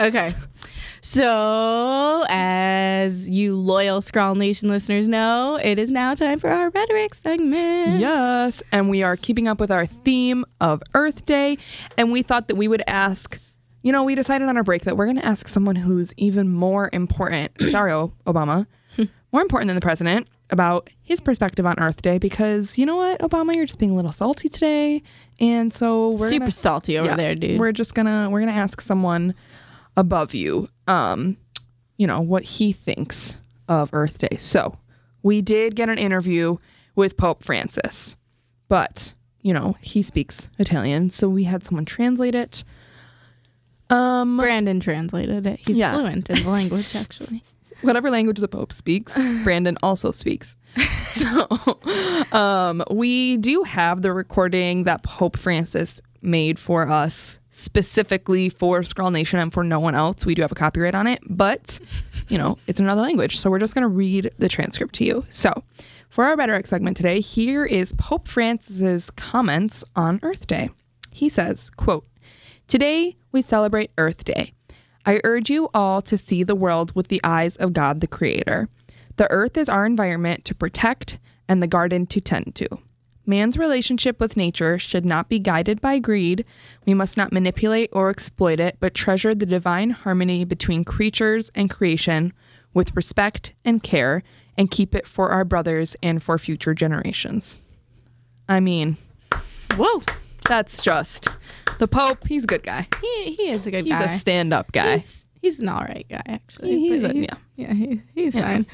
Okay. So, as you loyal Scrawl Nation listeners know, it is now time for our rhetoric segment. Yes, and we are keeping up with our theme of Earth Day, and we thought that we would ask, we decided on our break that we're going to ask someone who's even more important, sorry, Obama, more important than the president, about his perspective on Earth Day, because you know what, Obama, you're just being a little salty today, and so we're super salty over there, dude. We're gonna ask someone above you, what he thinks of Earth Day. So we did get an interview with Pope Francis, but he speaks Italian, so we had someone translate it. Brandon translated it. He's fluent in the language, actually. Whatever language the Pope speaks, Brandon also speaks. So we do have the recording that Pope Francis made for us specifically for Scrawl Nation and for no one else. We do have a copyright on it, but it's another language, so we're just going to read the transcript to you. So for our rhetoric segment today, here is Pope Francis's comments on Earth Day. He says, quote, "Today we celebrate Earth Day. I urge you all to see the world with the eyes of God the Creator. The earth is our environment to protect and the garden to tend to. Man's relationship with nature should not be guided by greed. We must not manipulate or exploit it, but treasure the divine harmony between creatures and creation with respect and care, and keep it for our brothers and for future generations." I mean, whoa, that's just the Pope. He's a good guy. He is a good guy. He's a stand-up guy. He's an all right guy, actually. He's fine.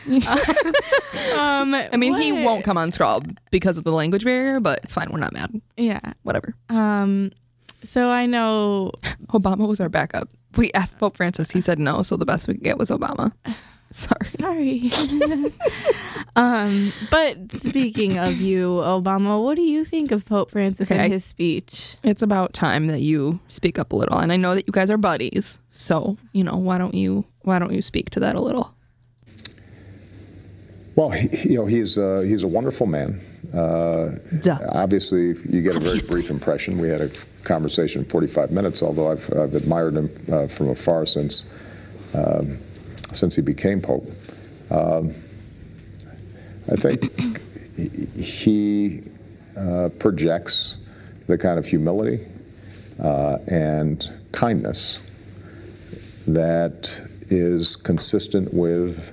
I mean, he won't come on Scrawl because of the language barrier, but it's fine. We're not mad. Yeah. Whatever. So I know Obama was our backup. We asked Pope Francis. He said no, so the best we could get was Obama. Sorry. But speaking of you, Obama, what do you think of Pope Francis and his speech? It's about time that you speak up a little, and I know that you guys are buddies, so why don't you speak to that a little? Well, he's a wonderful man. Obviously, you get a very brief impression. We had a conversation 45 minutes, although I've admired him from afar since he became Pope. I think he projects the kind of humility and kindness that is consistent with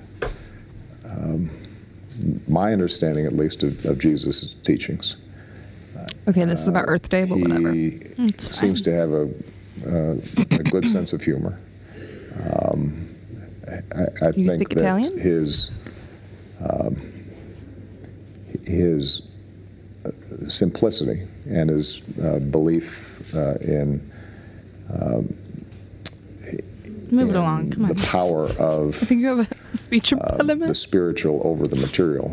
my understanding, at least, of Jesus' teachings. Okay, this is about Earth Day, but whatever. He seems to have a good sense of humor. I Do you think speak that Italian? his simplicity and his belief in Move it along. Come on. the power of I think you have a speech impediment. the spiritual over the material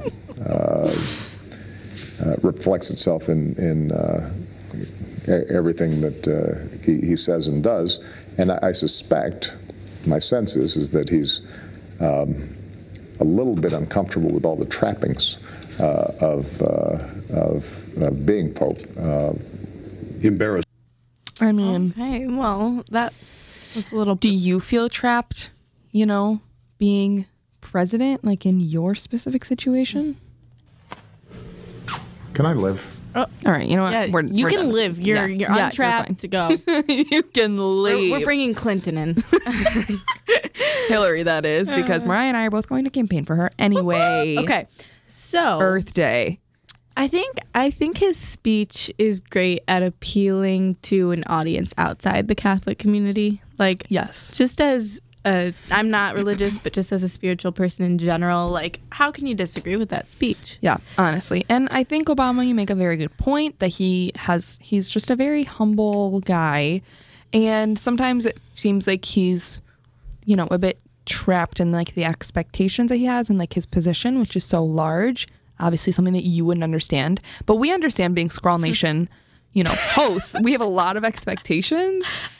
reflects itself in everything that he says and does. And I suspect, my sense is that he's a little bit uncomfortable with all the trappings of being Pope. Embarrassed. I mean, Okay, well, that was a little... do you feel trapped, being president, like in your specific situation? Can I live? All right, you know what? Yeah, you we're can done. live. You're Yeah, untrapped you're to go. You can leave. We're bringing Clinton in. Hillary, that is, because Mariah and I are both going to campaign for her anyway. Okay, so Earth Day. I think his speech is great at appealing to an audience outside the Catholic community. Like, Yes. just as I'm not religious, but just as a spiritual person in general, like, how can you disagree with that speech? Yeah, honestly. And I think, Obama, you make a very good point that he's just a very humble guy. And sometimes it seems like he's, a bit trapped in like the expectations that he has and like his position, which is so large. Obviously something that you wouldn't understand. But we understand being Scrawl Nation, hosts. We have a lot of expectations.